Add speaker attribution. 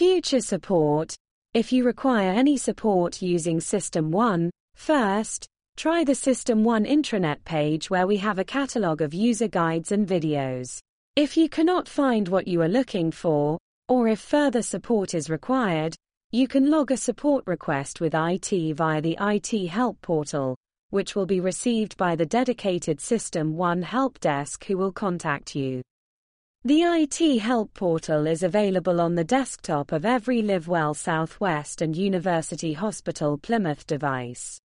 Speaker 1: Future support. If you require any support using System 1, first, try the System 1 intranet page where we have a catalog of user guides and videos. If you cannot find what you are looking for, or if further support is required, you can log a support request with IT via the IT Help portal, which will be received by the dedicated System 1 help desk who will contact you. The IT Help portal is available on the desktop of every LiveWell Southwest and University Hospital Plymouth device.